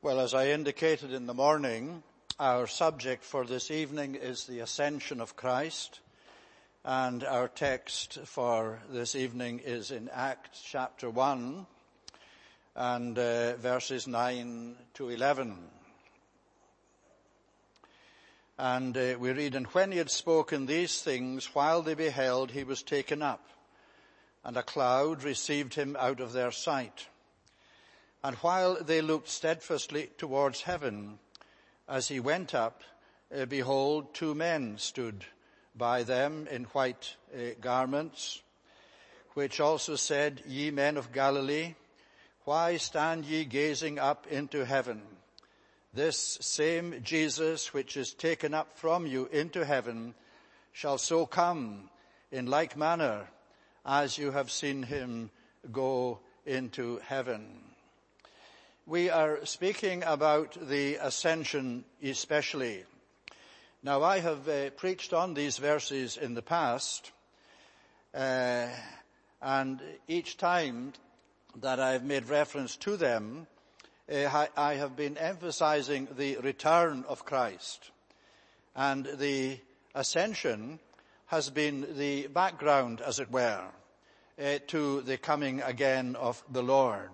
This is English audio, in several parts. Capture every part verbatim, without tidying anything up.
Well, as I indicated in the morning, our subject for this evening is the ascension of Christ, and our text for this evening is in Acts chapter one and uh, verses nine to eleven. And uh, we read, "And when he had spoken these things, while they beheld, he was taken up, and a cloud received him out of their sight. And while they looked steadfastly towards heaven, as he went up, uh, behold, two men stood by them in white uh, garments, which also said, Ye men of Galilee, why stand ye gazing up into heaven? This same Jesus, which is taken up from you into heaven, shall so come in like manner as you have seen him go into heaven." We are speaking about the ascension especially. Now, I have uh, preached on these verses in the past, uh, and each time that I've made reference to them, uh, I have been emphasizing the return of Christ. And the ascension has been the background, as it were, uh, to the coming again of the Lord.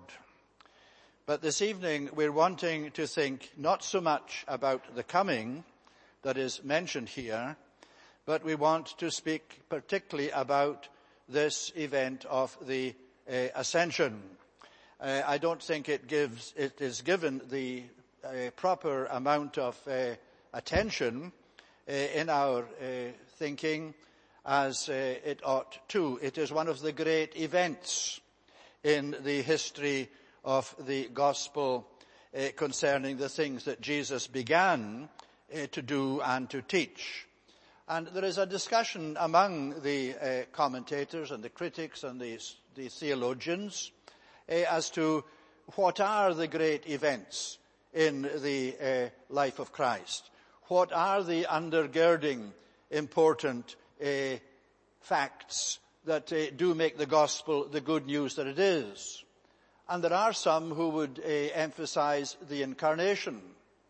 But this evening we're wanting to think not so much about the coming that is mentioned here, but we want to speak particularly about this event of the uh, ascension. Uh, I don't think it gives, it is given the uh, proper amount of uh, attention uh, in our uh, thinking as uh, it ought to. It is one of the great events in the history of the gospel uh, concerning the things that Jesus began uh, to do and to teach. And there is a discussion among the uh, commentators and the critics and the, the theologians uh, as to what are the great events in the uh, life of Christ. What are the undergirding important uh, facts that uh, do make the gospel the good news that it is? And there are some who would uh, emphasize the incarnation.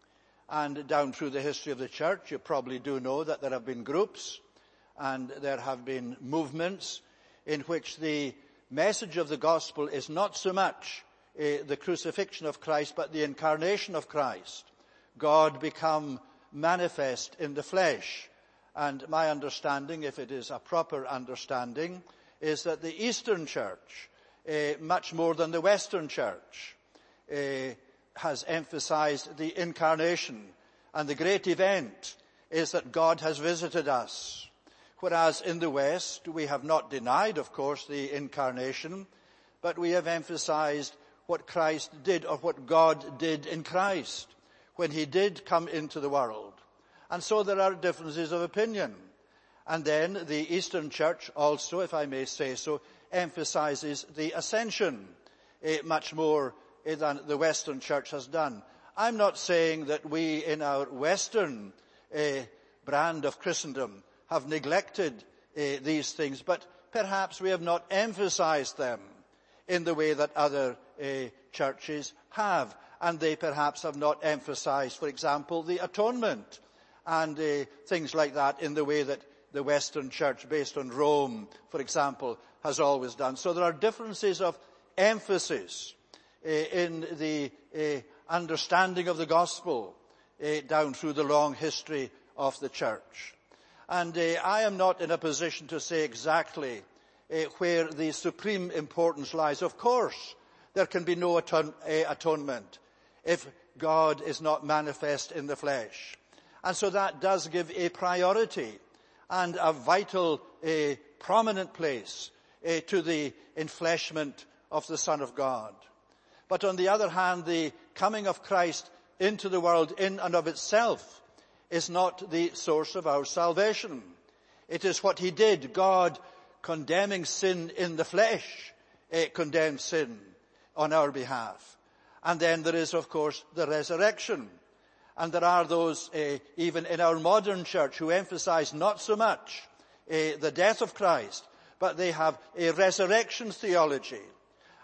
And down through the history of the church, you probably do know that there have been groups and there have been movements in which the message of the gospel is not so much uh, the crucifixion of Christ, but the incarnation of Christ. God become manifest in the flesh. And my understanding, if it is a proper understanding, is that the Eastern Church, Uh, much more than the Western Church, uh, has emphasized the incarnation. And the great event is that God has visited us. Whereas in the West, we have not denied, of course, the incarnation, but we have emphasized what Christ did, or what God did in Christ when he did come into the world. And so there are differences of opinion. And then the Eastern Church also, if I may say so, emphasizes the ascension uh, much more uh, than the Western Church has done. I'm not saying that we in our Western uh, brand of Christendom have neglected uh, these things, but perhaps we have not emphasized them in the way that other uh, churches have. And they perhaps have not emphasized, for example, the atonement and uh, things like that in the way that the Western Church, based on Rome, for example, has always done. So there are differences of emphasis uh, in the uh, understanding of the gospel uh, down through the long history of the church. And uh, I am not in a position to say exactly uh, where the supreme importance lies. Of course, there can be no aton- uh, atonement if God is not manifest in the flesh. And so that does give a priority and a vital, a prominent place uh, to the enfleshment of the Son of God. But on the other hand, the coming of Christ into the world in and of itself is not the source of our salvation. It is what he did. God, condemning sin in the flesh, uh, condemned sin on our behalf. And then there is, of course, the resurrection. And there are those, uh, even in our modern church, who emphasize not so much uh, the death of Christ, but they have a resurrection theology.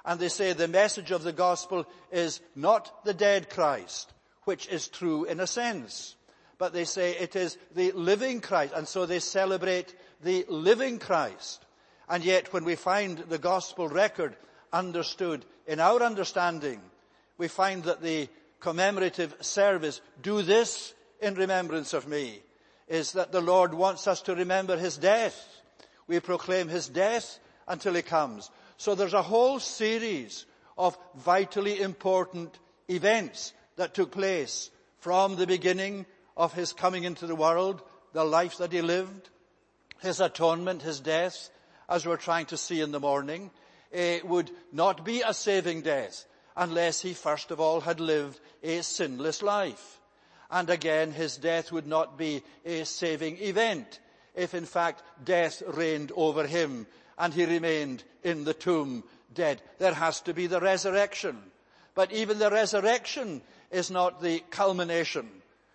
And they say the message of the gospel is not the dead Christ, which is true in a sense. But they say it is the living Christ. And so they celebrate the living Christ. And yet when we find the gospel record understood in our understanding, we find that the commemorative service, do this in remembrance of me, is that the Lord wants us to remember his death. We proclaim his death until he comes. So there's a whole series of vitally important events that took place from the beginning of his coming into the world, the life that he lived, his atonement, his death, as we're trying to see in the morning. It would not be a saving death unless he first of all had lived a sinless life. And again, his death would not be a saving event if in fact death reigned over him and he remained in the tomb dead. There has to be the resurrection. But even the resurrection is not the culmination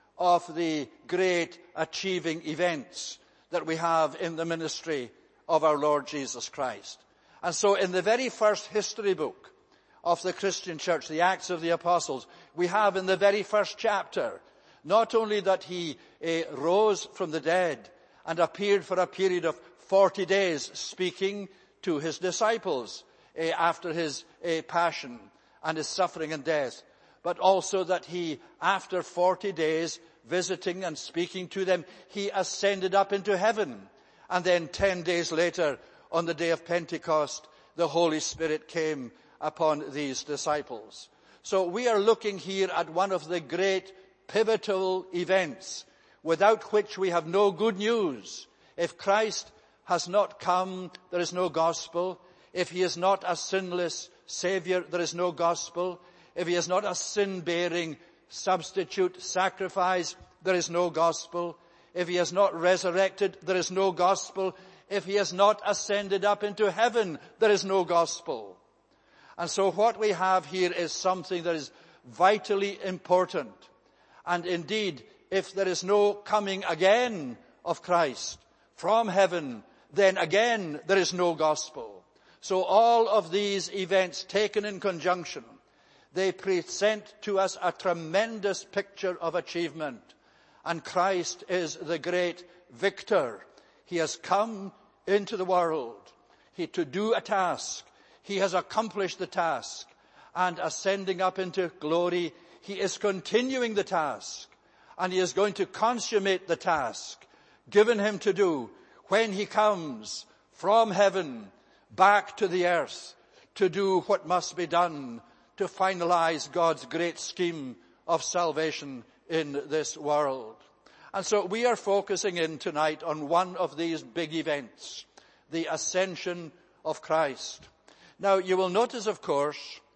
of the great achieving events that we have in the ministry of our Lord Jesus Christ. And so in the very first history book of the Christian church, the Acts of the Apostles, we have in the very first chapter not only that he uh, rose from the dead and appeared for a period of forty days speaking to his disciples uh, after his uh, passion and his suffering and death, but also that he, after forty days visiting and speaking to them, he ascended up into heaven. And then ten days later, on the day of Pentecost, the Holy Spirit came upon these disciples. So we are looking here at one of the great pivotal events without which we have no good news. If Christ has not come, there is no gospel. If he is not a sinless Savior, there is no gospel. If he is not a sin-bearing substitute sacrifice, there is no gospel. If he has not resurrected, there is no gospel. If he has not ascended up into heaven, there is no gospel. And so what we have here is something that is vitally important. And indeed, if there is no coming again of Christ from heaven, then again there is no gospel. So all of these events taken in conjunction, they present to us a tremendous picture of achievement. And Christ is the great victor. He has come into the world he, to do a task. He has accomplished the task. And ascending up into glory, he is continuing the task. And he is going to consummate the task given him to do when he comes from heaven back to the earth to do what must be done to finalize God's great scheme of salvation in this world. And so we are focusing in tonight on one of these big events, the ascension of Christ. Now you will notice, of course,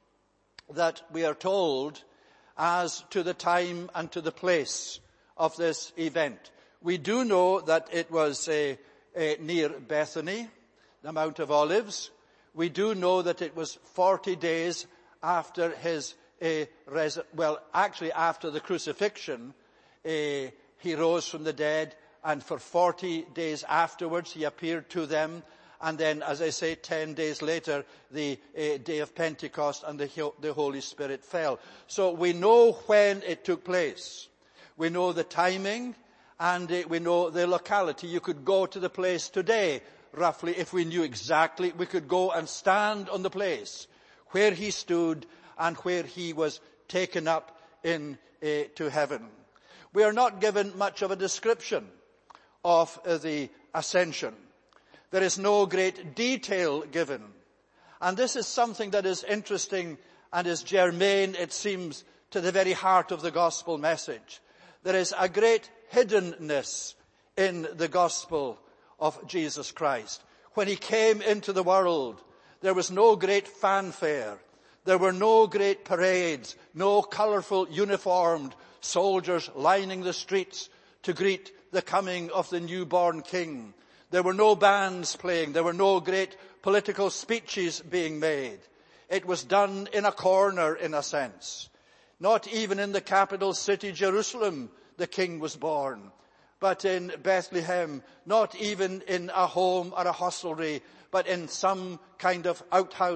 that we are told as to the time and to the place of this event. We do know that it was uh, uh, near Bethany, the Mount of Olives. We do know that it was forty days after his, uh, res- well, actually after the crucifixion, uh, he rose from the dead, and for forty days afterwards he appeared to them. And then, as I say, ten days later, the uh, day of Pentecost, and the, the Holy Spirit fell. So we know when it took place. We know the timing, and uh, we know the locality. You could go to the place today, roughly, if we knew exactly. We could go and stand on the place where he stood and where he was taken up in uh, to heaven. We are not given much of a description of uh, the ascension. There is no great detail given. And this is something that is interesting and is germane, it seems, to the very heart of the gospel message. There is a great hiddenness in the gospel of Jesus Christ. When he came into the world, there was no great fanfare. There were no great parades, no colorful uniformed soldiers lining the streets to greet the coming of the newborn king. There were no bands playing. There were no great political speeches being made. It was done in a corner, in a sense. Not even in the capital city, Jerusalem, the king was born. But in Bethlehem, not even in a home or a hostelry, but in some kind of outhouse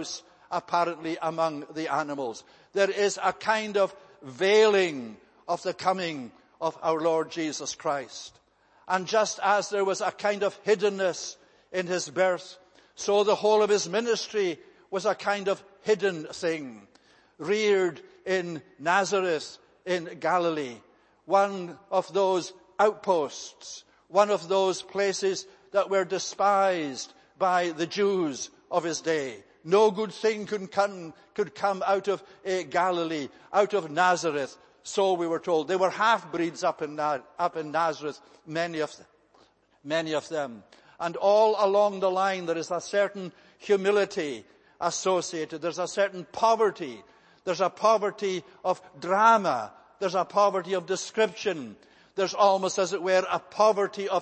apparently among the animals. There is a kind of veiling of the coming of our Lord Jesus Christ. And just as there was a kind of hiddenness in his birth, so the whole of his ministry was a kind of hidden thing, reared in Nazareth in Galilee, one of those outposts, one of those places that were despised by the Jews of his day. No good thing could come, could come out of uh, Galilee, out of Nazareth, so we were told. They were half-breeds up in, up in Nazareth, many of them, many of them. And all along the line there is a certain humility associated. There's a certain poverty. There's a poverty of drama. There's a poverty of description. There's almost, as it were, a poverty of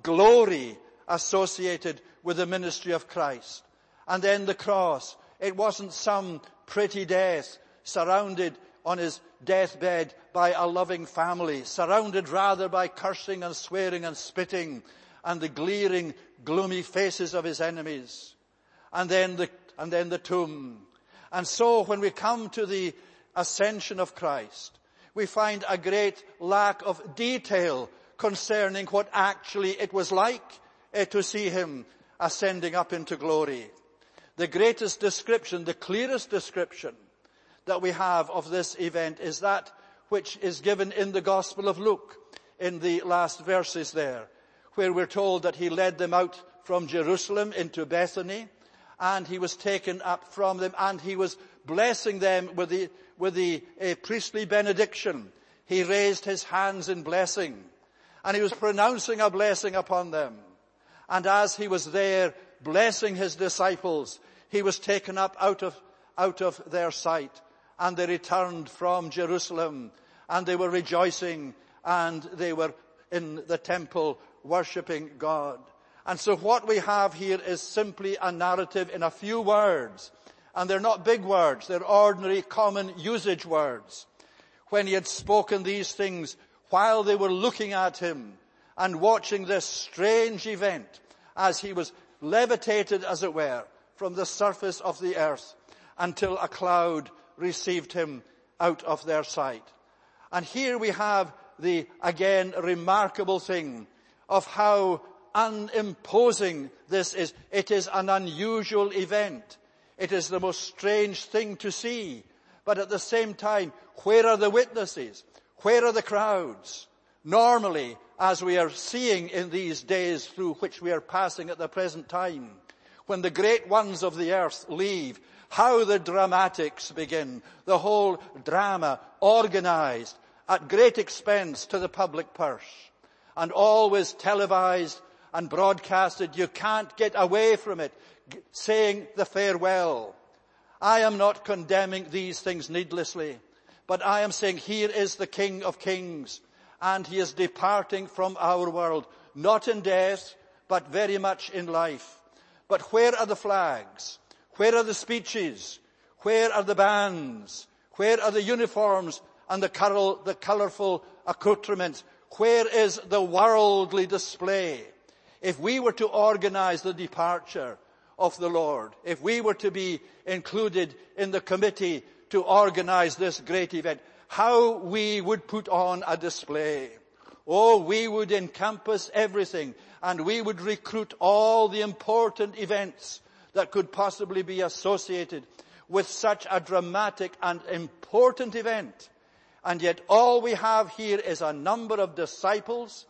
glory associated with the ministry of Christ. And then the cross. It wasn't some pretty death surrounded on his deathbed by a loving family, surrounded rather by cursing and swearing and spitting and the glaring, gloomy faces of his enemies. And then the, and then the tomb. And so when we come to the ascension of Christ, we find a great lack of detail concerning what actually it was like uh, to see him ascending up into glory. The greatest description, the clearest description that we have of this event is that which is given in the Gospel of Luke in the last verses there, where we're told that he led them out from Jerusalem into Bethany, and he was taken up from them, and he was blessing them with the, with the uh, priestly benediction. He raised his hands in blessing, and he was pronouncing a blessing upon them. And as he was there blessing his disciples, he was taken up out of, out of their sight, and they returned from Jerusalem, and they were rejoicing, and they were in the temple worshipping God. And so what we have here is simply a narrative in a few words. And they're not big words, they're ordinary common usage words. When he had spoken these things, while they were looking at him and watching this strange event, as he was levitated, as it were, from the surface of the earth, until a cloud received him out of their sight. And here we have the, again, remarkable thing of how unimposing this is. It is an unusual event. It is the most strange thing to see. But at the same time, where are the witnesses? Where are the crowds? Normally, as we are seeing in these days through which we are passing at the present time, when the great ones of the earth leave, how the dramatics begin. The whole drama organized at great expense to the public purse, and always televised and broadcasted. You can't get away from it, saying the farewell. I am not condemning these things needlessly, but I am saying here is the King of Kings, and he is departing from our world, not in death, but very much in life. But where are the flags? Where are the speeches? Where are the bands? Where are the uniforms and the, color, the colourful accoutrements? Where is the worldly display? If we were to organize the departure of the Lord, if we were to be included in the committee to organize this great event, how we would put on a display. Oh, we would encompass everything, and we would recruit all the important events that could possibly be associated with such a dramatic and important event. And yet all we have here is a number of disciples,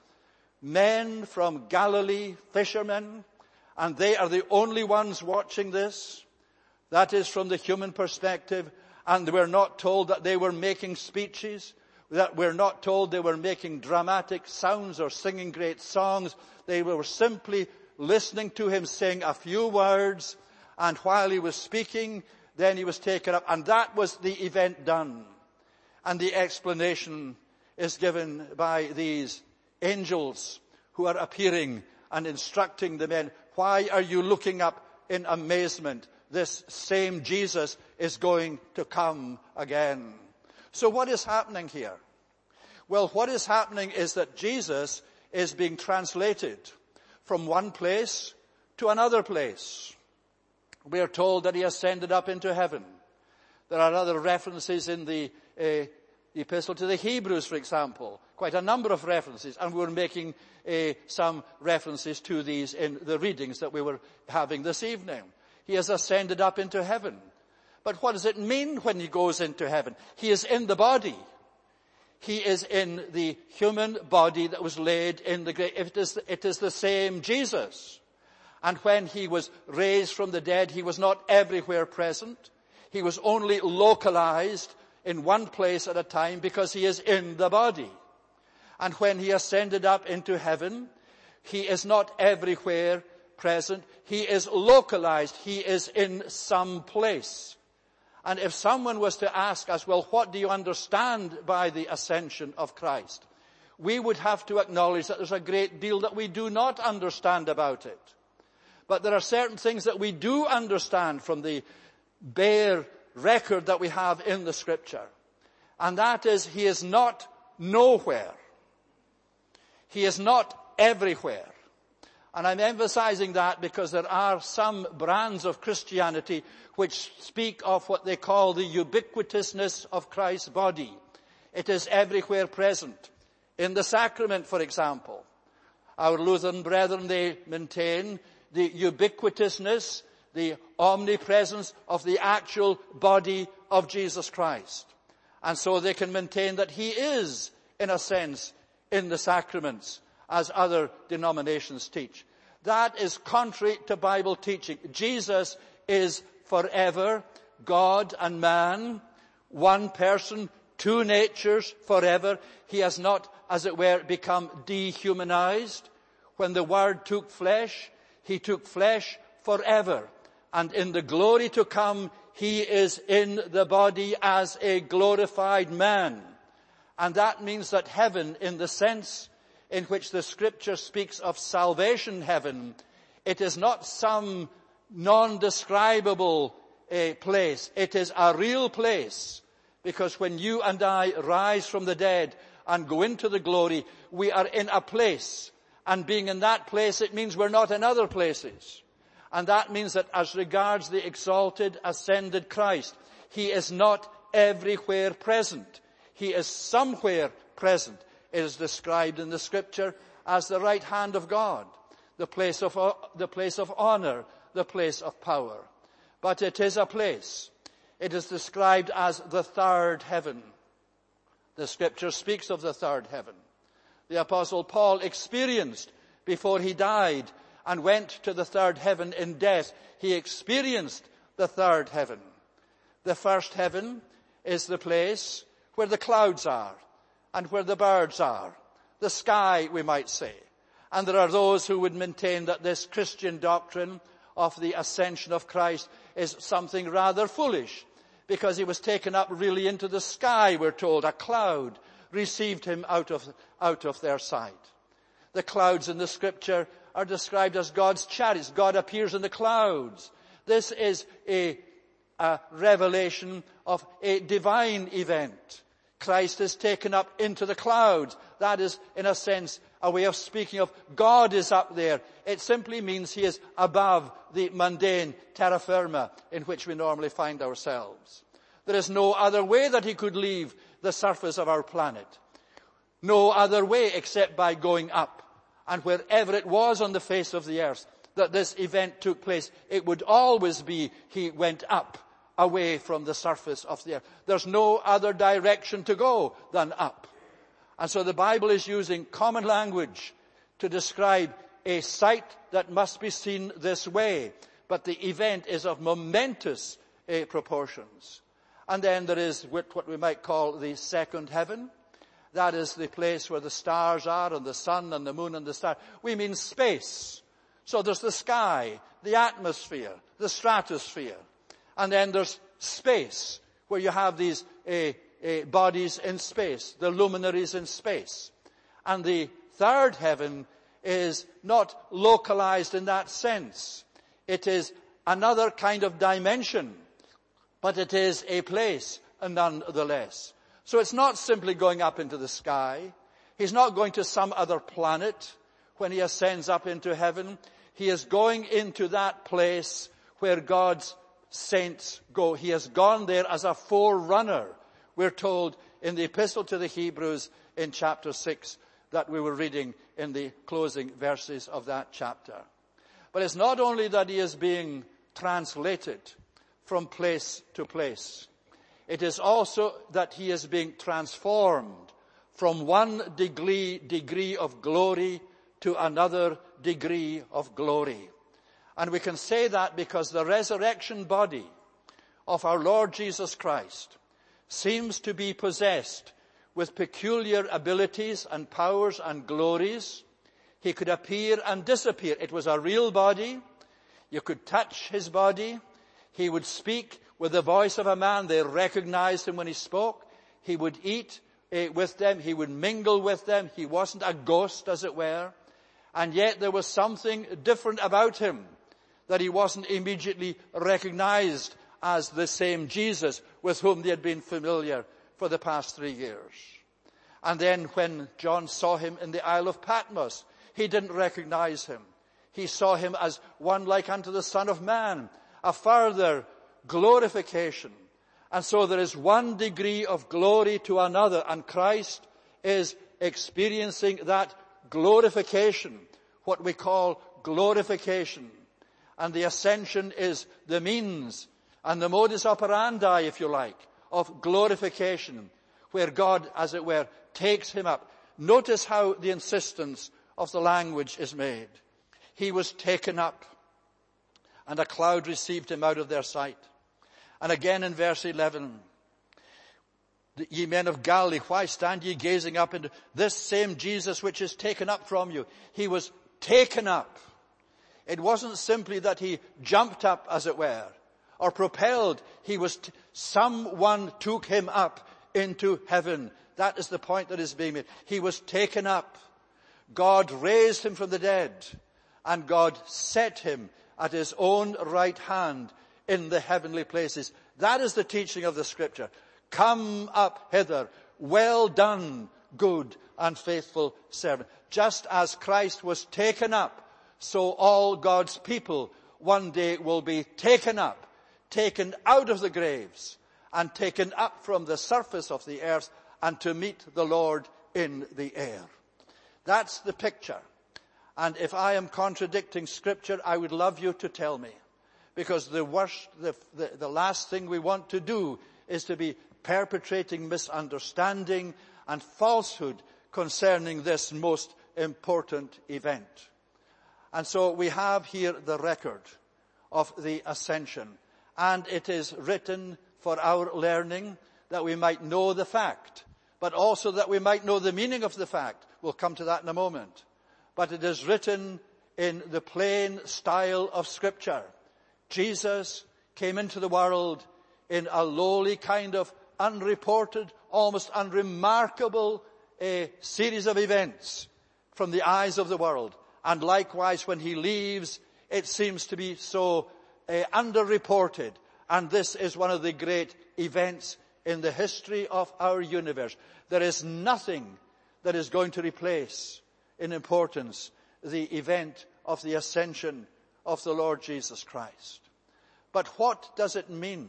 men from Galilee, fishermen, and they are the only ones watching this. That is from the human perspective. And we're not told that they were making speeches, that we're not told they were making dramatic sounds or singing great songs. They were simply listening to him sing a few words, and while he was speaking, then he was taken up. And that was the event done. And the explanation is given by these angels who are appearing and instructing the men. Why are you looking up in amazement? This same Jesus is going to come again. So what is happening here? Well, what is happening is that Jesus is being translated from one place to another place. We are told that he ascended up into heaven. There are other references in the, uh, the epistle to the Hebrews, for example. Quite a number of references. And we're making uh, some references to these in the readings that we were having this evening. He has ascended up into heaven. But what does it mean when he goes into heaven? He is in the body. He is in the human body that was laid in the grave. It is, it is the same Jesus. And when he was raised from the dead, he was not everywhere present. He was only localized in one place at a time because he is in the body. And when he ascended up into heaven, he is not everywhere present. He is localized. He is in some place. And if someone was to ask us, well, what do you understand by the ascension of Christ? We would have to acknowledge that there's a great deal that we do not understand about it. But there are certain things that we do understand from the bare record that we have in the Scripture. And that is, he is not nowhere. He is not everywhere. And I'm emphasizing that because there are some brands of Christianity which speak of what they call the ubiquitousness of Christ's body. It is everywhere present. In the sacrament, for example, our Lutheran brethren, they maintain the ubiquitousness, the omnipresence of the actual body of Jesus Christ. And so they can maintain that he is, in a sense, in the sacraments, as other denominations teach. That is contrary to Bible teaching. Jesus is forever God and man, one person, two natures forever. He has not, as it were, become dehumanized. When the Word took flesh, he took flesh forever. And in the glory to come, he is in the body as a glorified man. And that means that heaven, in the sense in which the Scripture speaks of salvation heaven, it is not some non-describable uh, place. It is a real place. Because when you and I rise from the dead and go into the glory, we are in a place. And being in that place, it means we're not in other places. And that means that as regards the exalted, ascended Christ, he is not everywhere present. He is somewhere present. It is described in the Scripture as the right hand of God, the place of, the place of honor, the place of power. But it is a place. It is described as the third heaven. The Scripture speaks of the third heaven. The Apostle Paul experienced before he died and went to the third heaven in death. He experienced the third heaven. The first heaven is the place where the clouds are and where the birds are. The sky, we might say. And there are those who would maintain that this Christian doctrine of the ascension of Christ is something rather foolish, because he was taken up really into the sky, we're told. A cloud received him out of, out of their sight. The clouds in the Scripture are described as God's chariots. God appears in the clouds. This is a, a revelation of a divine event. Christ is taken up into the clouds. That is, in a sense, a way of speaking of God is up there. It simply means he is above the mundane terra firma in which we normally find ourselves. There is no other way that he could leave the surface of our planet. No other way except by going up. And wherever it was on the face of the earth that this event took place, it would always be he went up, away from the surface of the earth. There's no other direction to go than up. And so the Bible is using common language to describe a sight that must be seen this way. But the event is of momentous uh, proportions. And then there is what we might call the second heaven. That is the place where the stars are, and the sun and the moon and the stars. We mean space. So there's the sky, the atmosphere, the stratosphere. And then there's space, where you have these uh, uh, bodies in space, the luminaries in space. And the third heaven is not localized in that sense. It is another kind of dimension, but it is a place nonetheless. So it's not simply going up into the sky. He's not going to some other planet when he ascends up into heaven. He is going into that place where God's saints go. He has gone there as a forerunner. We're told in the Epistle to the Hebrews in chapter six that we were reading in the closing verses of that chapter. But it's not only that he is being translated from place to place. It is also that he is being transformed from one degree, degree of glory to another degree of glory. And we can say that because the resurrection body of our Lord Jesus Christ seems to be possessed with peculiar abilities and powers and glories. He could appear and disappear. It was a real body. You could touch his body. He would speak with the voice of a man. They recognized him when he spoke. He would eat uh, with them. He would mingle with them. He wasn't a ghost, as it were. And yet there was something different about him, that he wasn't immediately recognized as the same Jesus with whom they had been familiar for the past three years. And then when John saw him in the Isle of Patmos, he didn't recognize him. He saw him as one like unto the Son of Man, a further glorification. And so there is one degree of glory to another, and Christ is experiencing that glorification, what we call glorification. And the ascension is the means and the modus operandi, if you like, of glorification, where God, as it were, takes him up. Notice how the insistence of the language is made. He was taken up, and a cloud received him out of their sight. And again in verse eleven, ye men of Galilee, why stand ye gazing up into this same Jesus which is taken up from you? He was taken up. It wasn't simply that he jumped up, as it were, or propelled. He was, t- someone took him up into heaven. That is the point that is being made. He was taken up. God raised him from the dead, and God set him at his own right hand in the heavenly places. That is the teaching of the Scripture. Come up hither, well done, good and faithful servant. Just as Christ was taken up, so all God's people one day will be taken up, taken out of the graves, and taken up from the surface of the earth, and to meet the Lord in the air. That's the picture. And if I am contradicting Scripture, I would love you to tell me. Because the worst, the, the, the last thing we want to do is to be perpetrating misunderstanding and falsehood concerning this most important event. And so we have here the record of the ascension. And it is written for our learning, that we might know the fact, but also that we might know the meaning of the fact. We'll come to that in a moment. But it is written in the plain style of Scripture. Jesus came into the world in a lowly kind of unreported, almost unremarkable uh, series of events from the eyes of the world. And likewise, when he leaves, it seems to be so uh, underreported. And this is one of the great events in the history of our universe. There is nothing that is going to replace in importance the event of the ascension of the Lord Jesus Christ. But what does it mean?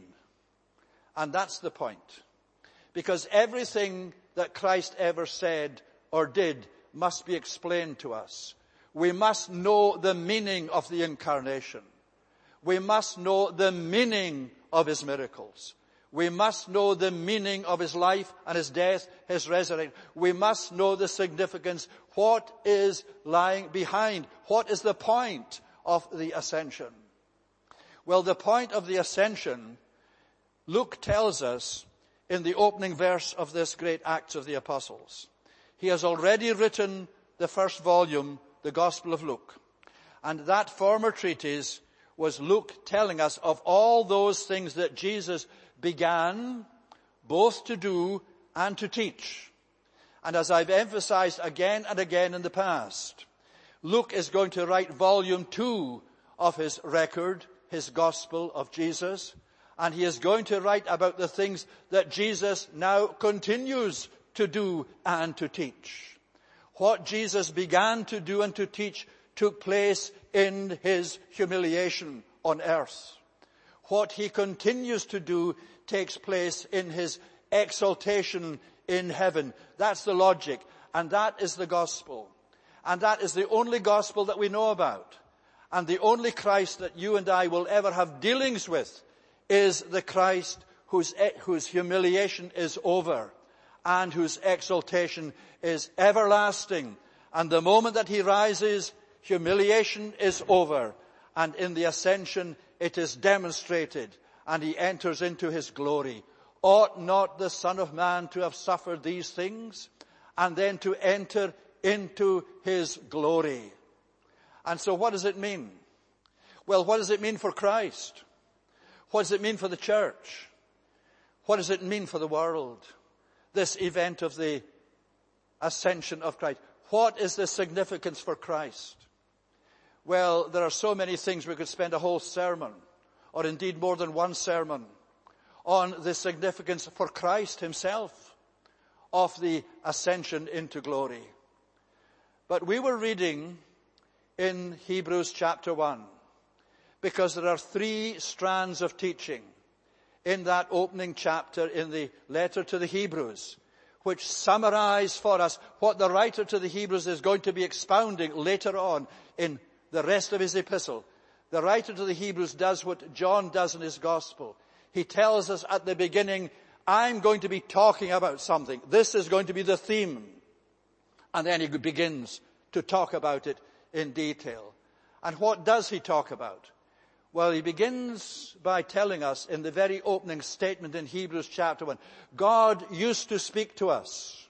And that's the point. Because everything that Christ ever said or did must be explained to us. We must know the meaning of the incarnation. We must know the meaning of his miracles. We must know the meaning of his life and his death, his resurrection. We must know the significance. What is lying behind? What is the point of the ascension? Well, the point of the ascension, Luke tells us in the opening verse of this great Acts of the Apostles. He has already written the first volume, the Gospel of Luke. And that former treatise was Luke telling us of all those things that Jesus began both to do and to teach. And as I've emphasized again and again in the past, Luke is going to write volume two of his record, his Gospel of Jesus, and he is going to write about the things that Jesus now continues to do and to teach. What Jesus began to do and to teach took place in his humiliation on earth. what he continues to do takes place in his exaltation in heaven. That's the logic. And that is the gospel. And that is the only gospel that we know about. And the only Christ that you and I will ever have dealings with is the Christ whose, whose humiliation is over and whose exaltation is everlasting. And the moment that he rises, humiliation is over. And in the ascension, it is demonstrated. And he enters into his glory. Ought not the Son of Man to have suffered these things and then to enter into his glory? And so what does it mean? Well, what does it mean for Christ? What does it mean for the church? What does it mean for the world? This event of the ascension of Christ. What is the significance for Christ? Well, there are so many things we could spend a whole sermon, or indeed more than one sermon, on the significance for Christ himself of the ascension into glory. But we were reading in Hebrews chapter one, because there are three strands of teaching in that opening chapter in the letter to the Hebrews, which summarize for us what the writer to the Hebrews is going to be expounding later on in the rest of his epistle. The writer to the Hebrews does what John does in his gospel. He tells us at the beginning, I'm going to be talking about something. This is going to be the theme. And then he begins to talk about it in detail. And what does he talk about? Well, he begins by telling us in the very opening statement in Hebrews chapter one, God used to speak to us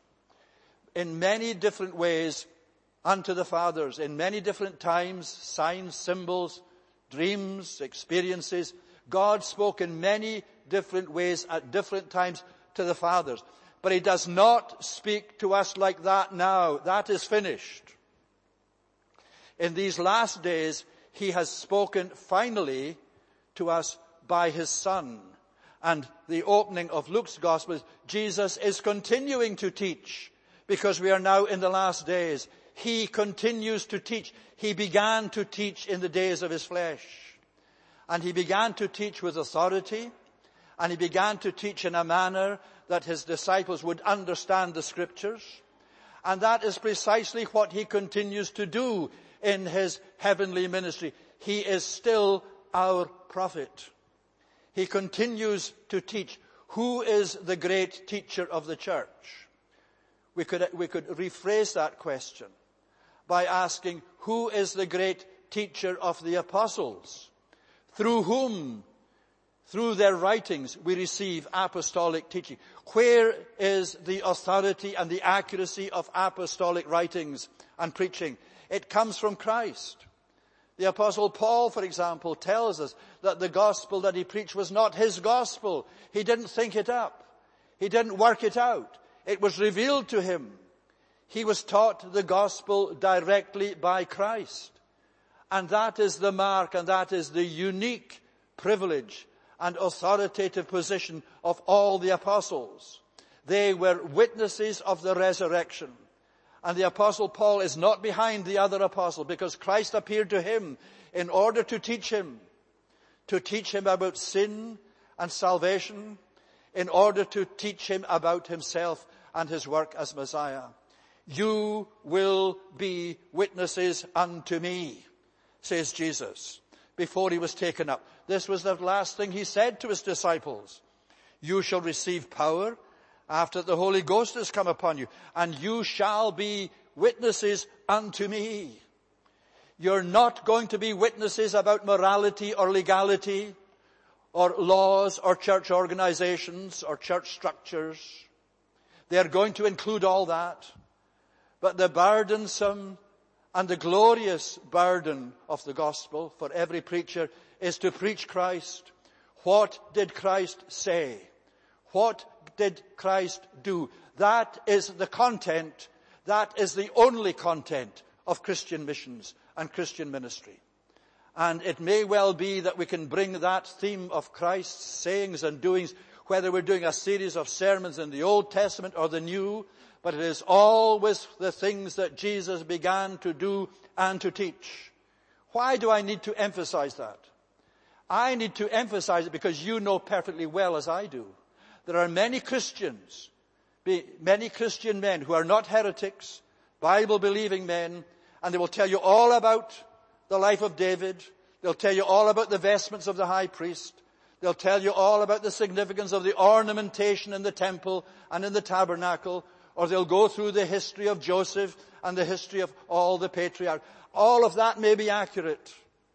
in many different ways unto the fathers, in many different times, signs, symbols, dreams, experiences. God spoke in many different ways at different times to the fathers. But he does not speak to us like that now. That is finished. In these last days, he has spoken finally to us by his Son. And the opening of Luke's gospel is Jesus is continuing to teach because we are now in the last days. He continues to teach. He began to teach in the days of his flesh. And he began to teach with authority. And he began to teach in a manner that his disciples would understand the scriptures. And that is precisely what he continues to do in his heavenly ministry. He is still our prophet. He continues to teach. Who is the great teacher of the church? We could, we could rephrase that question by asking, who is the great teacher of the apostles? Through whom, through their writings, we receive apostolic teaching. Where is the authority and the accuracy of apostolic writings and preaching? It comes from Christ. The Apostle Paul, for example, tells us that the gospel that he preached was not his gospel. He didn't think it up. He didn't work it out. It was revealed to him. He was taught the gospel directly by Christ. And that is the mark and that is the unique privilege and authoritative position of all the apostles. They were witnesses of the resurrection. And the Apostle Paul is not behind the other apostle because Christ appeared to him in order to teach him, to teach him about sin and salvation, in order to teach him about himself and his work as Messiah. You will be witnesses unto me, says Jesus, before he was taken up. This was the last thing he said to his disciples. You shall receive power after the Holy Ghost has come upon you, and you shall be witnesses unto me. You're not going to be witnesses about morality or legality or laws or church organizations or church structures. They're going to include all that. But the burdensome and the glorious burden of the gospel for every preacher is to preach Christ. What did Christ say? What did Christ do? That is the content, that is the only content of Christian missions and Christian ministry. And it may well be that we can bring that theme of Christ's sayings and doings, whether we're doing a series of sermons in the Old Testament or the New, but it is always the things that Jesus began to do and to teach. Why do I need to emphasize that? I need to emphasize it because you know perfectly well as I do. There are many Christians, many Christian men who are not heretics, Bible-believing men, and they will tell you all about the life of David. They'll tell you all about the vestments of the high priest. They'll tell you all about the significance of the ornamentation in the temple and in the tabernacle. Or they'll go through the history of Joseph and the history of all the patriarchs. All of that may be accurate.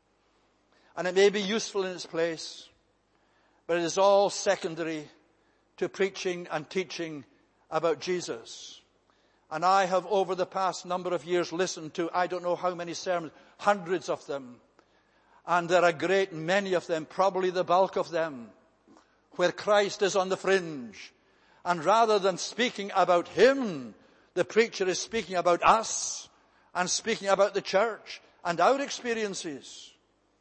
And it may be useful in its place. But it is all secondary to preaching and teaching about Jesus. And I have over the past number of years listened to I don't know how many sermons, hundreds of them. And there are a great many of them, probably the bulk of them, where Christ is on the fringe. And rather than speaking about him, the preacher is speaking about us and speaking about the church and our experiences.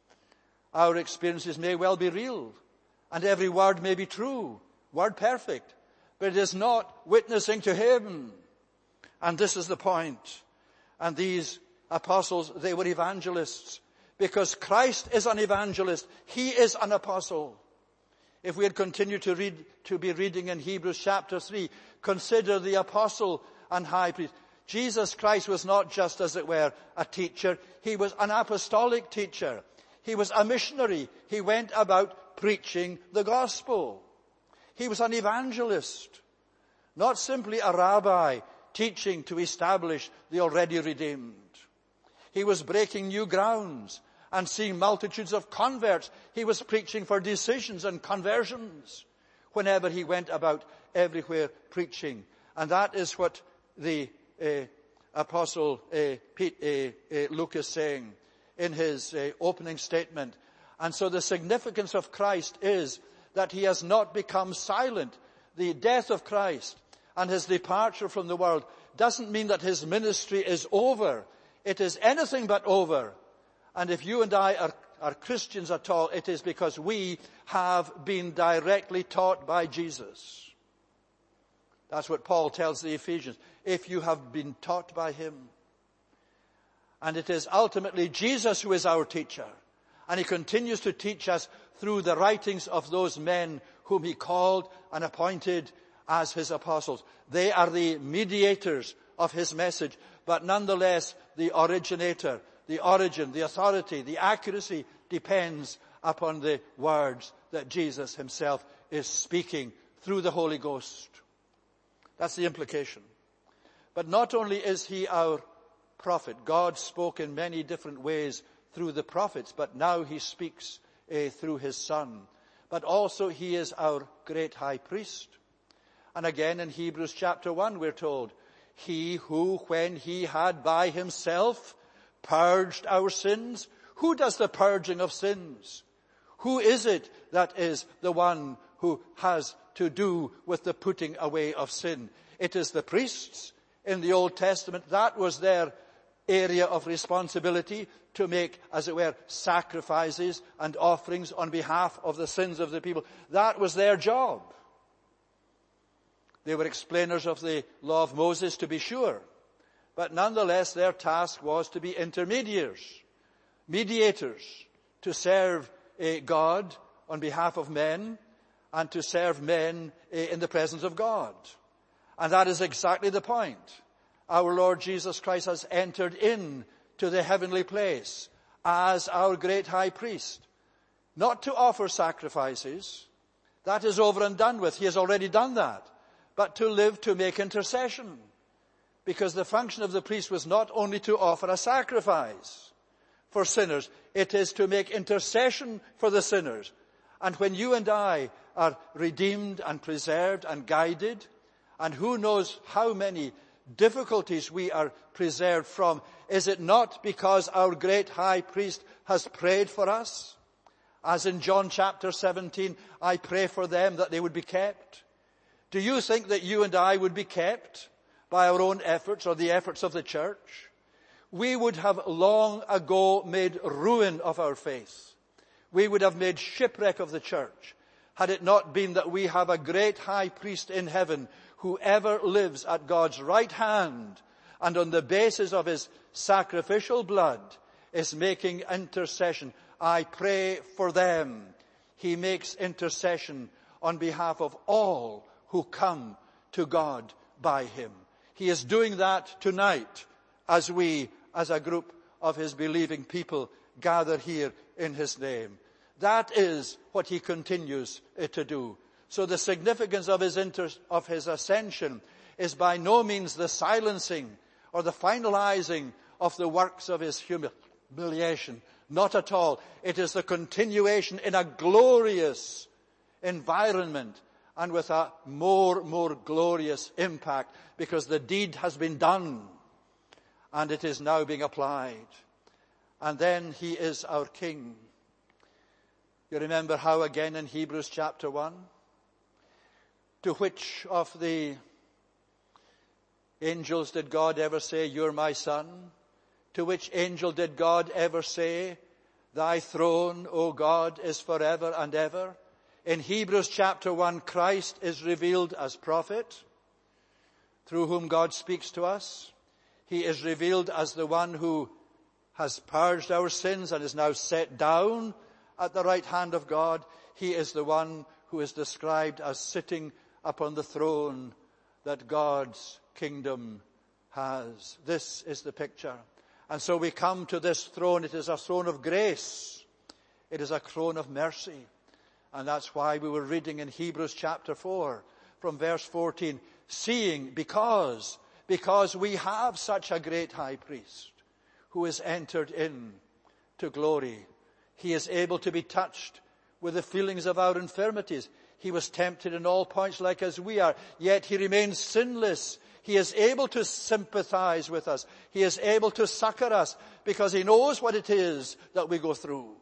Our experiences may well be real and every word may be true, word perfect, but it is not witnessing to him. And this is the point. And these apostles, they were evangelists because Christ is an evangelist. He is an apostle. If we had continued to read, to be reading in Hebrews chapter three, consider the apostle and high priest. Jesus Christ was not just, as it were, a teacher. He was an apostolic teacher. He was a missionary. He went about preaching the gospel. He was an evangelist, not simply a rabbi teaching to establish the already redeemed. He was breaking new grounds and seeing multitudes of converts. He was preaching for decisions and conversions whenever he went about everywhere preaching. And that is what the uh, apostle uh, Pete, uh, uh, Luke is saying in his uh, opening statement. And so the significance of Christ is that he has not become silent. The death of Christ and his departure from the world doesn't mean that his ministry is over. It is anything but over. And if you and I are, are Christians at all, it is because we have been directly taught by Jesus. That's what Paul tells the Ephesians. If you have been taught by him. And it is ultimately Jesus who is our teacher. And he continues to teach us through the writings of those men whom he called and appointed as his apostles. They are the mediators of his message, but nonetheless the originator, the origin, the authority, the accuracy depends upon the words that Jesus himself is speaking through the Holy Ghost. That's the implication. But not only is he our prophet, God spoke in many different ways through the prophets, but now he speaks uh, through his Son. But also he is our great high priest. And again in Hebrews chapter one we're told, he who when he had by himself purged our sins. Who does the purging of sins? Who is it that is the one who has to do with the putting away of sin? It is the priests in the Old Testament. That was their area of responsibility, to make, as it were, sacrifices and offerings on behalf of the sins of the people. That was their job. They were explainers of the law of Moses, to be sure. But nonetheless, their task was to be intermediaries, mediators, to serve uh, God on behalf of men and to serve men uh, in the presence of God. And that is exactly the point. Our Lord Jesus Christ has entered in to the heavenly place as our great high priest, not to offer sacrifices. That is over and done with. He has already done that. But to live to make intercession. Because the function of the priest was not only to offer a sacrifice for sinners, it is to make intercession for the sinners. And when you and I are redeemed and preserved and guided, and who knows how many difficulties we are preserved from, is it not because our great high priest has prayed for us? As in John chapter seventeen, I pray for them that they would be kept. Do you think that you and I would be kept by our own efforts or the efforts of the church? We would have long ago made ruin of our faith. We would have made shipwreck of the church had it not been that we have a great high priest in heaven who ever lives at God's right hand and on the basis of his sacrificial blood is making intercession I pray for them. He makes intercession on behalf of all who come to God by him. He is doing that tonight as we, as a group of his believing people, gather here in his name. That is what he continues to do. So the significance of his inter- of his ascension is by no means the silencing or the finalizing of the works of his humiliation. Not at all. It is the continuation in a glorious environment and with a more, more glorious impact, because the deed has been done and it is now being applied. And then he is our King. You remember how again in Hebrews chapter one, to which of the angels did God ever say, "You're my son"? To which angel did God ever say, "Thy throne, O God, is forever and ever"? In Hebrews chapter one, Christ is revealed as prophet, through whom God speaks to us. He is revealed as the one who has purged our sins and is now set down at the right hand of God. He is the one who is described as sitting upon the throne that God's kingdom has. This is the picture. And so we come to this throne. It is a throne of grace. It is a throne of mercy. And that's why we were reading in Hebrews chapter four from verse fourteen, seeing, because, because we have such a great high priest who is entered in to glory. He is able to be touched with the feelings of our infirmities. He was tempted in all points like as we are, yet he remains sinless. He is able to sympathize with us. He is able to succor us because he knows what it is that we go through.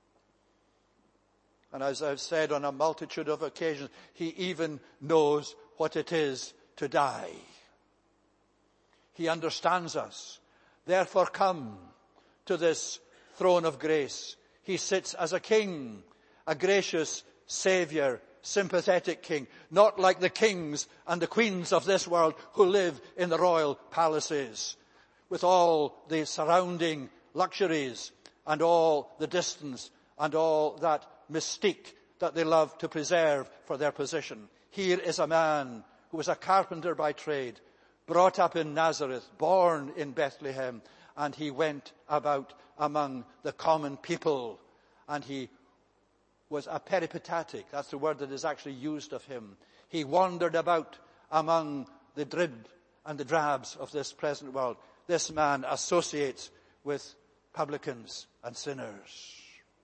And as I've said on a multitude of occasions, he even knows what it is to die. He understands us. Therefore come to this throne of grace. He sits as a king, a gracious Savior, sympathetic king, not like the kings and the queens of this world who live in the royal palaces with all the surrounding luxuries and all the distance and all that mystique that they love to preserve for their position. Here is a man who was a carpenter by trade, brought up in Nazareth, born in Bethlehem, and he went about among the common people, and he was a peripatetic. That's the word that is actually used of him. He wandered about among the drib and the drabs of this present world. This man associates with publicans and sinners.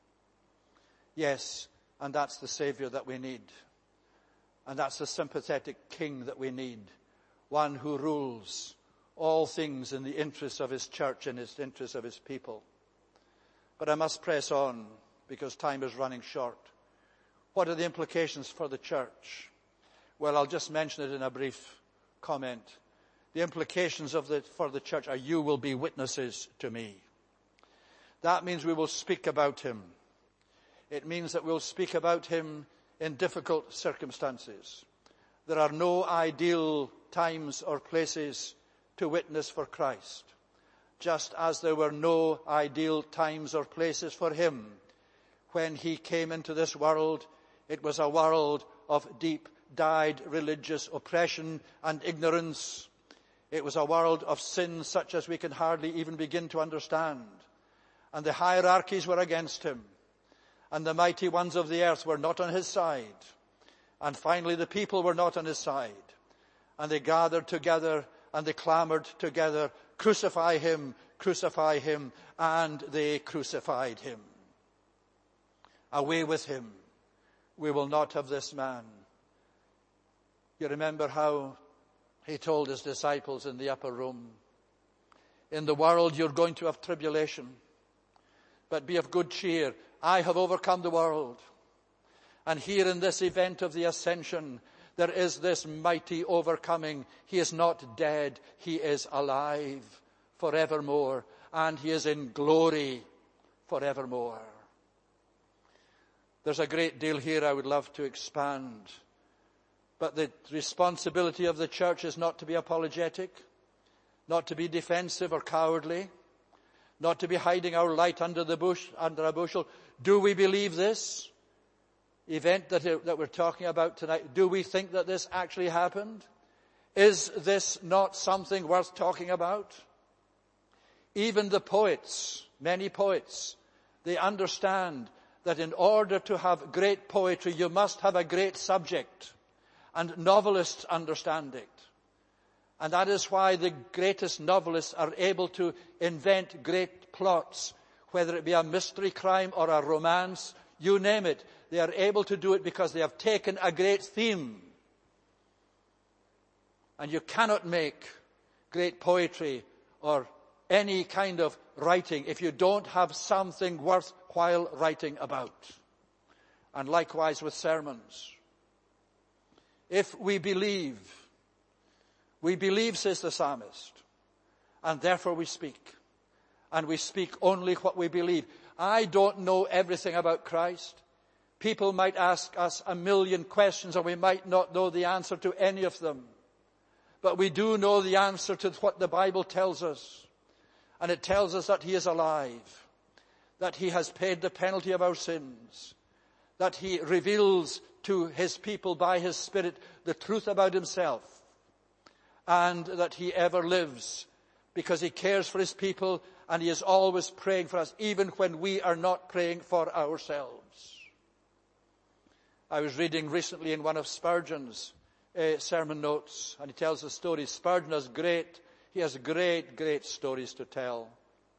Yes, and that's the Savior that we need. And that's the sympathetic King that we need. One who rules all things in the interests of his church and his interests of his people. But I must press on because time is running short. What are the implications for the church? Well, I'll just mention it in a brief comment. The implications of the, for the church are, you will be witnesses to me. That means we will speak about him. It means that we'll speak about him in difficult circumstances. There are no ideal times or places to witness for Christ, just as there were no ideal times or places for him. When he came into this world, it was a world of deep, dyed religious oppression and ignorance. It was a world of sin such as we can hardly even begin to understand. And the hierarchies were against him. And the mighty ones of the earth were not on his side. And finally the people were not on his side. And they gathered together and they clamored together, "Crucify him, crucify him," and they crucified him. Away with him. We will not have this man. You remember how he told his disciples in the upper room, "In the world you're going to have tribulation, but be of good cheer. I have overcome the world." And here in this event of the ascension, there is this mighty overcoming. He is not dead. He is alive forevermore. And he is in glory forevermore. There's a great deal here I would love to expand. But the responsibility of the church is not to be apologetic, not to be defensive or cowardly. not to be hiding our light under the bush, under a bushel. Do we believe this event that, that we're talking about tonight? Do we think that this actually happened? Is this not something worth talking about? Even the poets, many poets, they understand that in order to have great poetry, you must have a great subject. And novelists understand it. And that is why the greatest novelists are able to invent great plots, whether it be a mystery crime or a romance, you name it. They are able to do it because they have taken a great theme. And you cannot make great poetry or any kind of writing if you don't have something worthwhile writing about. And likewise with sermons. If we believe, we believe, says the psalmist, and therefore we speak. And we speak only what we believe. I don't know everything about Christ. People might ask us a million questions and we might not know the answer to any of them. But we do know the answer to what the Bible tells us. And it tells us that He is alive, that He has paid the penalty of our sins, that He reveals to His people by His Spirit the truth about Himself, and that He ever lives because He cares for His people and He is always praying for us, even when we are not praying for ourselves. I was reading recently in one of Spurgeon's uh, sermon notes, and he tells a story. Spurgeon has great, he has great, great stories to tell.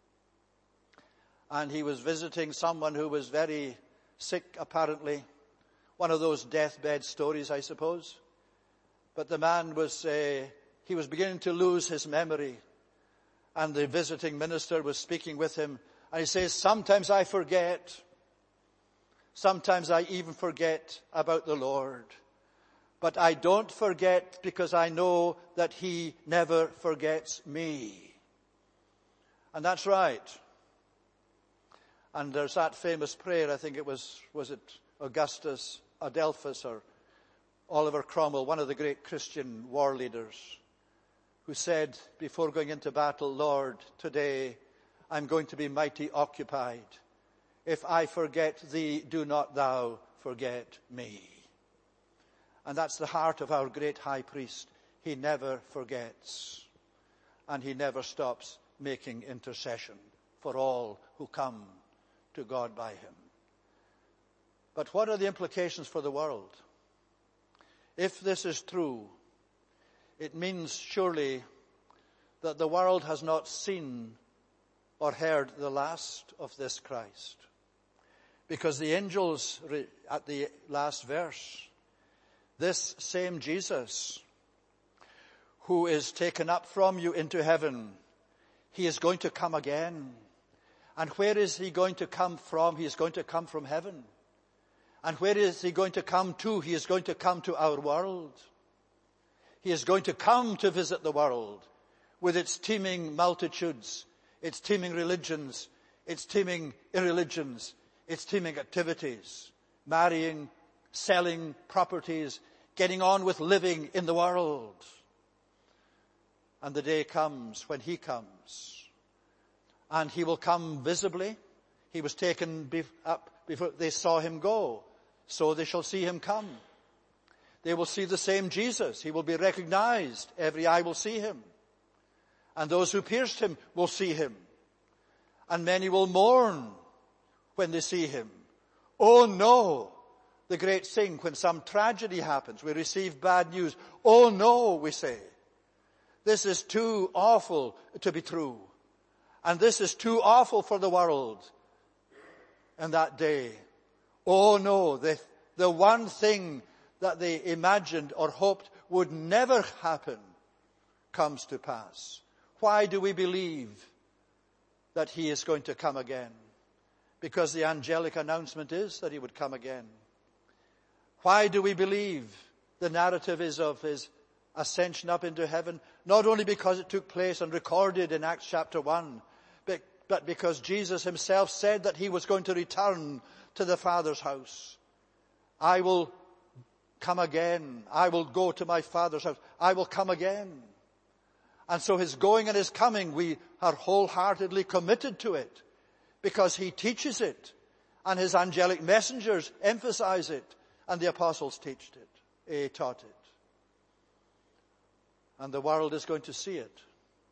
And he was visiting someone who was very sick, apparently. One of those deathbed stories, I suppose. But the man was, uh, he was beginning to lose his memory. And the visiting minister was speaking with him. And he says, sometimes I forget. Sometimes I even forget about the Lord. But I don't forget because I know that He never forgets me. And that's right. And there's that famous prayer, I think it was, was it Augustus Adelphus or Oliver Cromwell, one of the great Christian war leaders, who said before going into battle, Lord, today I'm going to be mighty occupied. If I forget Thee, do not Thou forget me. And that's the heart of our great high priest. He never forgets. And He never stops making intercession for all who come to God by Him. But what are the implications for the world? If this is true, it means surely that the world has not seen or heard the last of this Christ. Because the angels, at the last verse, this same Jesus who is taken up from you into heaven, He is going to come again. And where is He going to come from? He is going to come from heaven. And where is He going to come to? He is going to come to our world. He is going to come to visit the world with its teeming multitudes, its teeming religions, its teeming irreligions, its teeming activities, marrying, selling properties, getting on with living in the world. And the day comes when He comes. And He will come visibly. He was taken up before they saw Him go. So they shall see Him come. They will see the same Jesus. He will be recognized. Every eye will see Him. And those who pierced Him will see Him. And many will mourn when they see Him. Oh no! The great thing, when some tragedy happens, we receive bad news. Oh no, we say. This is too awful to be true. And this is too awful for the world. And that day, oh no, the, the one thing that they imagined or hoped would never happen comes to pass. Why do we believe that He is going to come again? Because the angelic announcement is that He would come again. Why do we believe the narrative is of His ascension up into heaven? Not only because it took place and recorded in Acts chapter one, but, but because Jesus Himself said that He was going to return to the Father's house. I will come again. I will go to my Father's house. I will come again. And so his going and his coming, we are wholeheartedly committed to it because he teaches it and his angelic messengers emphasize it and the apostles teached it, eh, taught it. And the world is going to see it.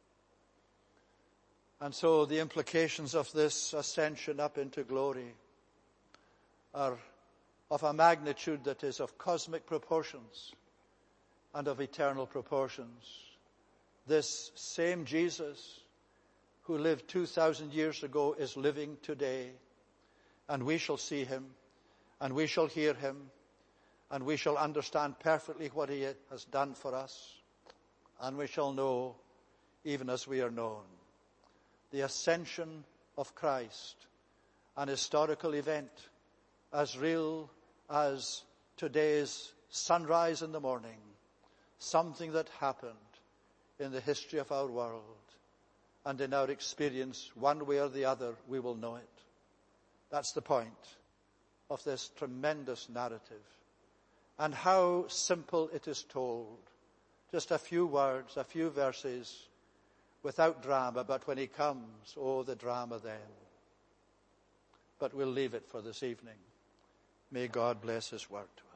And so the implications of this ascension up into glory are of a magnitude that is of cosmic proportions and of eternal proportions. This same Jesus who lived two thousand years ago is living today, and we shall see him, and we shall hear him, and we shall understand perfectly what he has done for us, and we shall know, even as we are known. The ascension of Christ, an historical event as real as today's sunrise in the morning, something that happened in the history of our world, and in our experience, one way or the other, we will know it. That's the point of this tremendous narrative. And how simple it is told. Just a few words, a few verses, without drama, but when he comes, oh, the drama then. But we'll leave it for this evening. May God bless his word.